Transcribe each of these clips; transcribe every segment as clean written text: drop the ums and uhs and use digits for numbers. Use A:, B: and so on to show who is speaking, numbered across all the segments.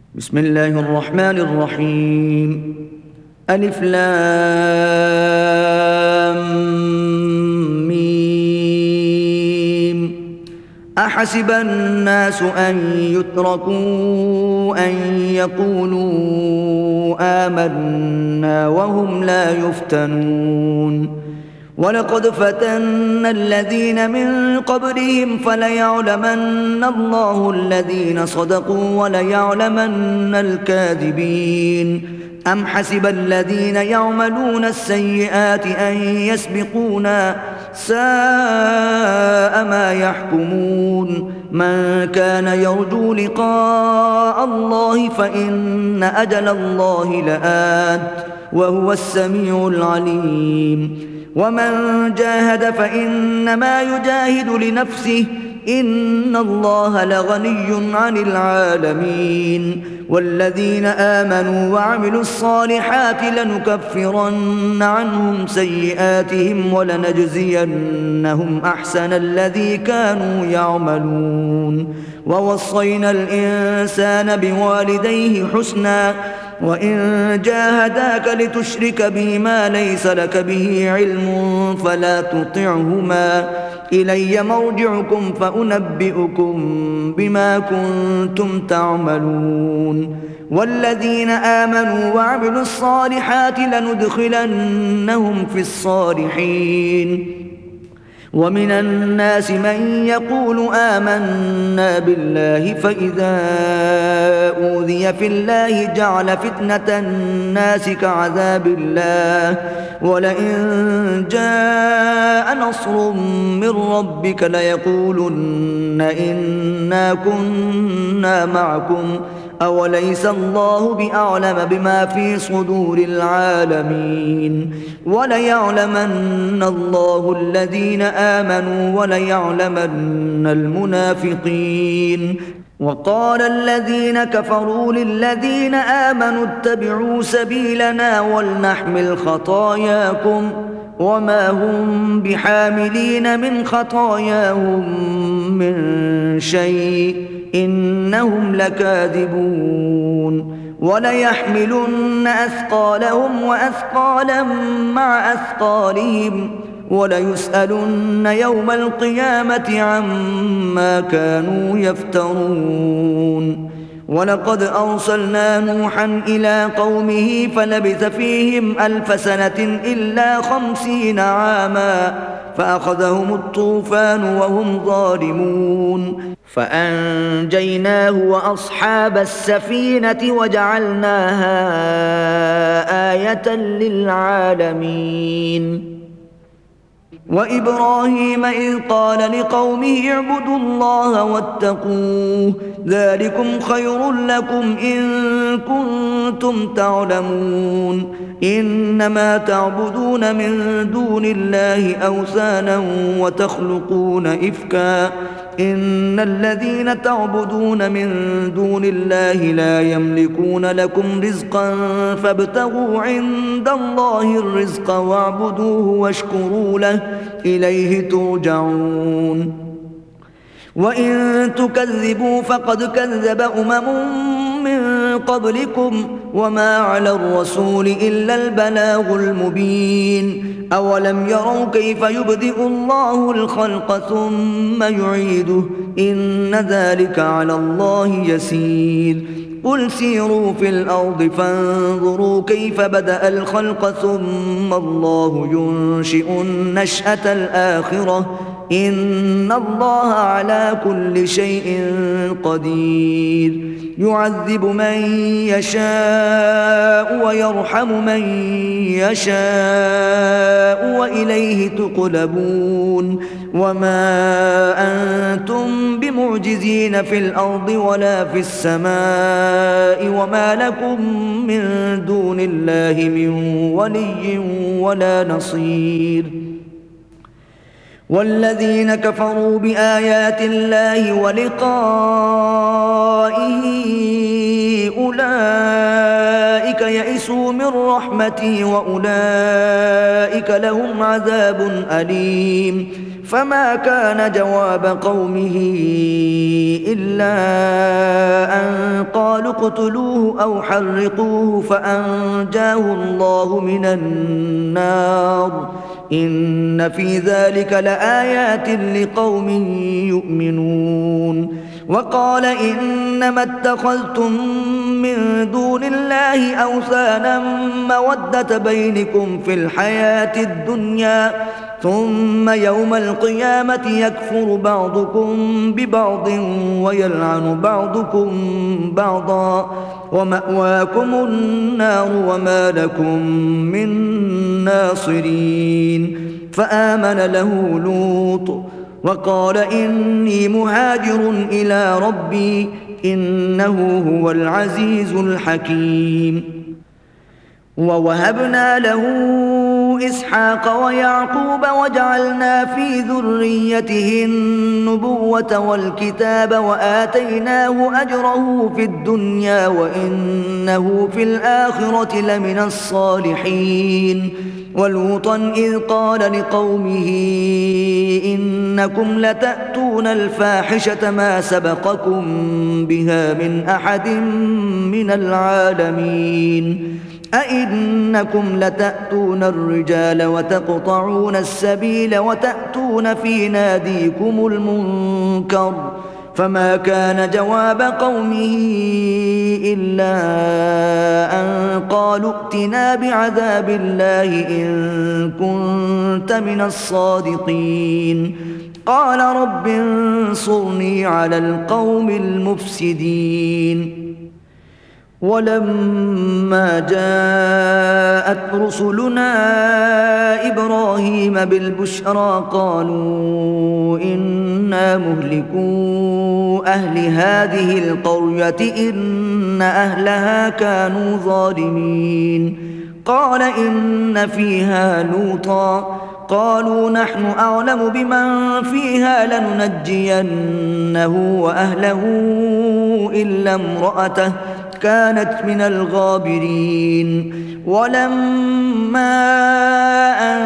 A: بسم الله الرحمن الرحيم. ألف لام ميم. أحسب الناس أن يتركوا أن يقولوا آمنا وهم لا يفتنون. ولقد فتنا الذين من قبلهم فليعلمن الله الذين صدقوا وليعلمن الكاذبين. أم حسب الذين يعملون السيئات أن يسبقونا ساء ما يحكمون. من كان يرجو لقاء الله فإن أجل الله لآت وهو السميع العليم. ومن جاهد فإنما يجاهد لنفسه إن الله لغني عن العالمين. والذين آمنوا وعملوا الصالحات لنكفرن عنهم سيئاتهم ولنجزينهم أحسن الذي كانوا يعملون. ووصينا الإنسان بوالديه حسنا وإن جاهداك لتشرك بي ما ليس لك به علم فلا تطعهما إلي مرجعكم فأنبئكم بما كنتم تعملون. والذين آمنوا وعملوا الصالحات لندخلنهم في الصالحين. ومن الناس من يقول آمنا بالله فإذا أوذي في الله جعل فتنة الناس كعذاب الله ولئن جاء نصر من ربك ليقولن إنا كنا معكم أوليس الله بأعلم بما في صدور العالمين. وليعلمن الله الذين آمنوا وليعلمن المنافقين. وقال الذين كفروا للذين آمنوا اتبعوا سبيلنا ولنحمل خطاياكم وما هم بحاملين من خطاياهم من شيء إنهم لكاذبون. وليحملن أثقالهم وأثقالا مع أثقالهم وليسألن يوم القيامة عما كانوا يفترون. ولقد أرسلنا نوحا إلى قومه فلبث فيهم 1000 سنة إلا 50 عاما فأخذهم الطوفان وهم ظالمون فأنجيناه وأصحاب السفينة وجعلناها آية للعالمين. وإبراهيم إذ قال لقومه اعبدوا الله واتقوه ذلكم خير لكم إن كنتم تعلمون. إنما تعبدون من دون الله أوثانا وتخلقون إفكا إن الذين تعبدون من دون الله لا يملكون لكم رزقا فابتغوا عند الله الرزق واعبدوه واشكروا له إليه ترجعون. وإن تكذبوا فقد كذب من قبلكم وما على الرسول إلا البلاغ المبين. أولم يروا كيف يبدئ الله الخلق ثم يعيده إن ذلك على الله يسير. قل سيروا في الأرض فانظروا كيف بدأ الخلق ثم الله ينشئ النشأة الآخرة إن الله على كل شيء قدير. يعذب من يشاء ويرحم من يشاء وإليه تقلبون. وما أنتم بمعجزين في الأرض ولا في السماء وما لكم من دون الله من ولي ولا نصير. والذين كفروا بآيات الله ولقائه أولئك يئسوا من رحمتي وأولئك لهم عذاب أليم. فما كان جواب قومه إلا أن قالوا اقتلوه أو حرقوه فأنجاه الله من النار إن في ذلك لآيات لقوم يؤمنون وقال إنما اتخذتم من دون الله أوثانا مودة بينكم في الحياة الدنيا ثم يوم القيامة يكفر بعضكم ببعض ويلعن بعضكم بعضا ومأواكم النار وما لكم من ناصرين فآمن له لوط وقال إني مهاجر إلى ربي إنه هو العزيز الحكيم ووهبنا له إسحاق ويعقوب وجعلنا في ذريته النبوة والكتاب وآتيناه أجره في الدنيا وإنه في الآخرة لمن الصالحين ولوطا إذ قال لقومه إنكم لتأتون الفاحشة ما سبقكم بها من أحد من العالمين أئنكم لتأتون الرجال وتقطعون السبيل وتأتون في ناديكم المنكر فما كان جواب قومه إلا أن قالوا ائتنا بعذاب الله إن كنت من الصادقين قال رب انصرني على القوم المفسدين ولما جاءت رسلنا إبراهيم بالبشرى قالوا إنا مهلكو أهل هذه القرية إن أهلها كانوا ظالمين قال إن فيها لوطا قالوا نحن أعلم بمن فيها لننجينه وأهله إلا امرأته كانت من الغابرين ولما أن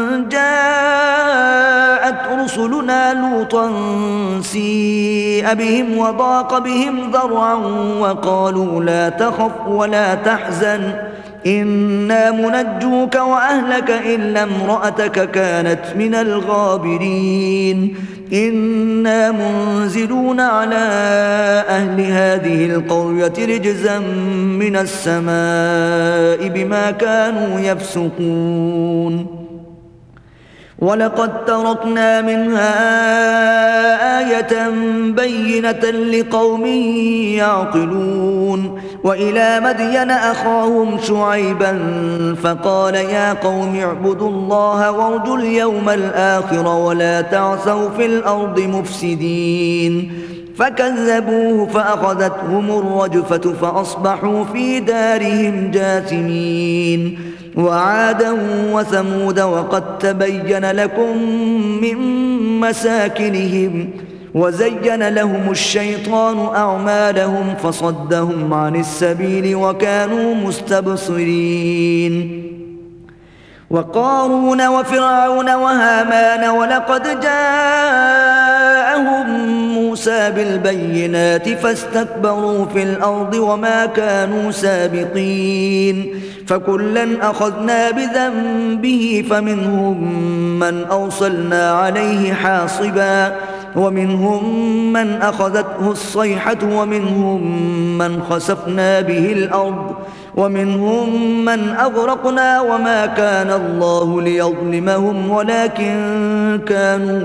A: جاءت رسلنا لوطا سيء بهم وضاق بهم ذرعا وقالوا لا تخف ولا تحزن إنا منجوك وأهلك إلا امرأتك كانت من الغابرين إنا منزلون على أهل هذه القرية رجزا من السماء بما كانوا يفسقون ولقد تركنا منها آية بينة لقوم يعقلون وإلى مدين أخاهم شعيبا فقال يا قوم اعبدوا الله وارجوا اليوم الآخر ولا تعثوا في الأرض مفسدين فكذبوه فأخذتهم الرجفة فأصبحوا في دارهم جاثمين وعادا وثمود وقد تبين لكم من مساكنهم وزين لهم الشيطان أعمالهم فصدهم عن السبيل وكانوا مستبصرين وقارون وفرعون وهامان ولقد جاءهم موسى بالبينات فاستكبروا في الأرض وما كانوا سابقين فكلا أخذنا بذنبه فمنهم من أرسلنا عليه حاصبا ومنهم من أخذته الصيحة ومنهم من خسفنا به الأرض ومنهم من أغرقنا وما كان الله ليظلمهم ولكن كانوا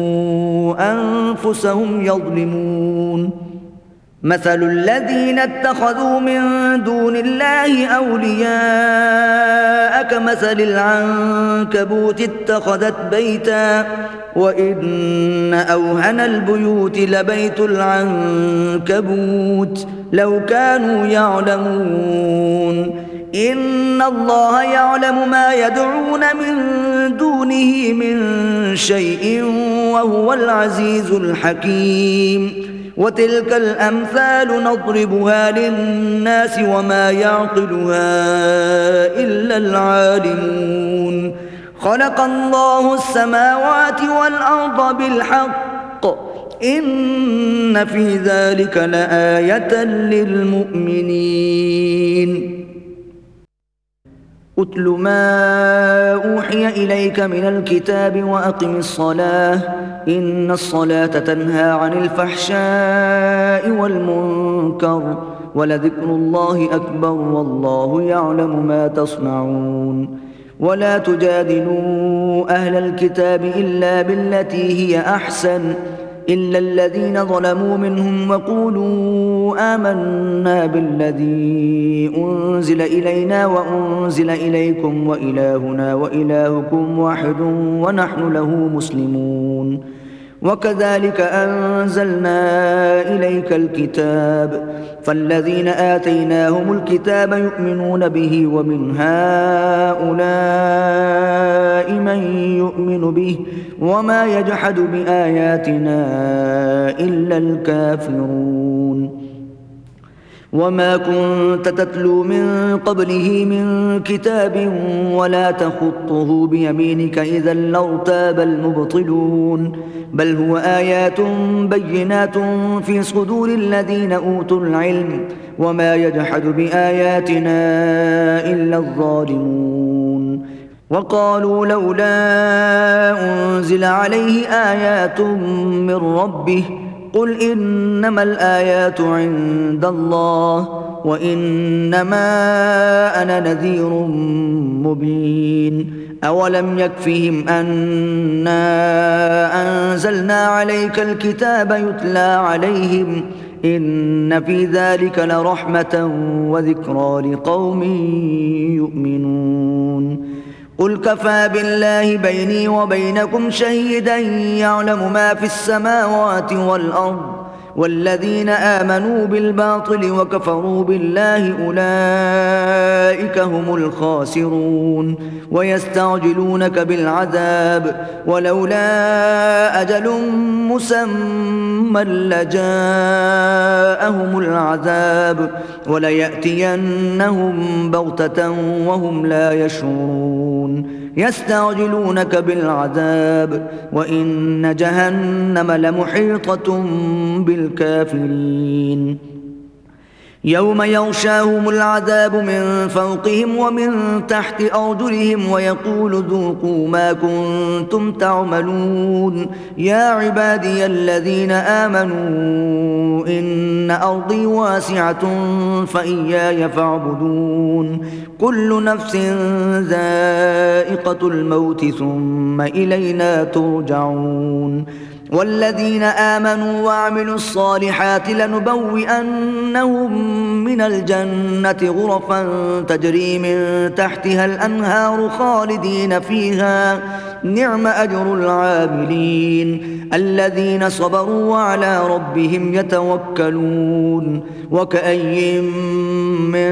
A: أنفسهم يظلمون مثل الذين اتخذوا من دون الله أولياء كمثل العنكبوت اتخذت بيتا وإن أوهن البيوت لبيت العنكبوت لو كانوا يعلمون إن الله يعلم ما يدعون من دونه من شيء وهو العزيز الحكيم وتلك الأمثال نضربها للناس وما يعقلها إلا العالمون خلق الله السماوات والأرض بالحق إن في ذلك لآية للمؤمنين أتل ما أوحي إليك من الكتاب وأقم الصلاة إن الصلاة تنهى عن الفحشاء والمنكر ولذكر الله أكبر والله يعلم ما تصنعون ولا تجادلوا أهل الكتاب إلا بالتي هي أحسن إلا الذين ظلموا منهم وقولوا آمنا بالذي أنزل إلينا وأنزل إليكم وإلهنا وإلهكم واحد ونحن له مسلمون وكذلك أنزلنا إليك الكتاب فالذين آتيناهم الكتاب يؤمنون به ومن هؤلاء من يؤمن به وما يجحد بآياتنا إلا الكافرون وما كنت تتلو من قبله من كتاب ولا تخطه بيمينك إذا لارتاب المبطلون بل هو آيات بينات في صدور الذين أوتوا العلم وما يجحد بآياتنا إلا الظالمون وقالوا لولا أنزل عليه آيات من ربه قل إنما الآيات عند الله وإنما أنا نذير مبين أولم يكفهم أنا أنزلنا عليك الكتاب يتلى عليهم إن في ذلك لرحمة وذكرى لقوم يؤمنون قل كفى بالله بيني وبينكم شهيدا يعلم ما في السماوات والأرض والذين آمنوا بالباطل وكفروا بالله أولئك هم الخاسرون ويستعجلونك بالعذاب ولولا أجل مسمى لجاءهم العذاب وليأتينهم بغتة وهم لا يشعرون يستعجلونك بالعذاب وإن جهنم لمحيطة بالكافرين يوم يغشاهم العذاب من فوقهم ومن تحت أرجلهم ويقول ذوقوا ما كنتم تعملون يا عبادي الذين آمنوا إن أرضي واسعة فإياي فاعبدون كل نفس ذائقة الموت ثم إلينا ترجعون والذين آمنوا وعملوا الصالحات لنبوئنهم من الجنة غرفا تجري من تحتها الأنهار خالدين فيها نعم أجر العاملين الذين صبروا وعلى ربهم يتوكلون وكأي من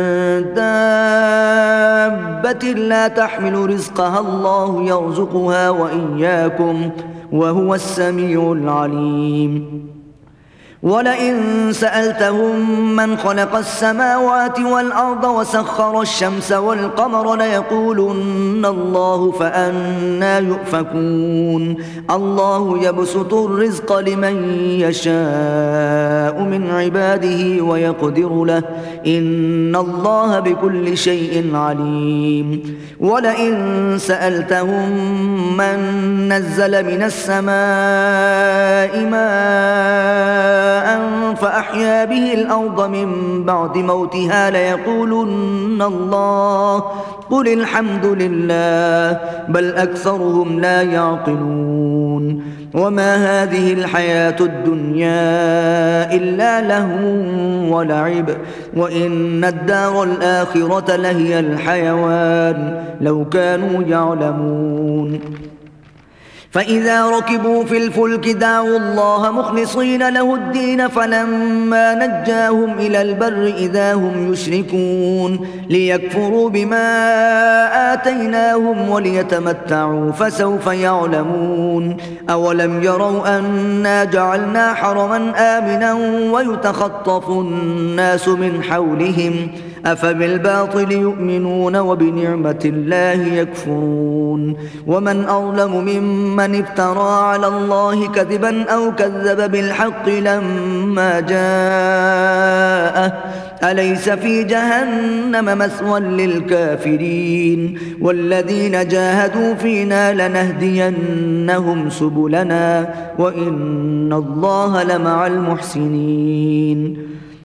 A: دابة لا تحمل رزقها الله يرزقها وإياكم وهو السميع العليم ولئن سألتهم من خلق السماوات والأرض وسخر الشمس والقمر ليقولن الله فأنى يؤفكون الله يبسط الرزق لمن يشاء من عباده ويقدر له إن الله بكل شيء عليم ولئن سألتهم من نزل من السماء ماء فأحيا به الأرض من بعد موتها ليقولن الله قل الحمد لله بل أكثرهم لا يعقلون وما هذه الحياة الدنيا إلا لهو ولعب وإن الدار الآخرة لهي الحيوان لو كانوا يعلمون فإذا ركبوا في الفلك دعوا الله مخلصين له الدين فلما نجاهم إلى البر إذا هم يشركون ليكفروا بما آتيناهم وليتمتعوا فسوف يعلمون أولم يروا أنا جعلنا حرما آمنا ويتخطف الناس من حولهم أفبالباطل يؤمنون وبنعمة الله يكفرون ومن أظلم ممن افترى على الله كذبا أو كذب بالحق لما جاءه أليس في جهنم مثوى للكافرين والذين جاهدوا فينا لنهدينهم سبلنا وإن الله لمع المحسنين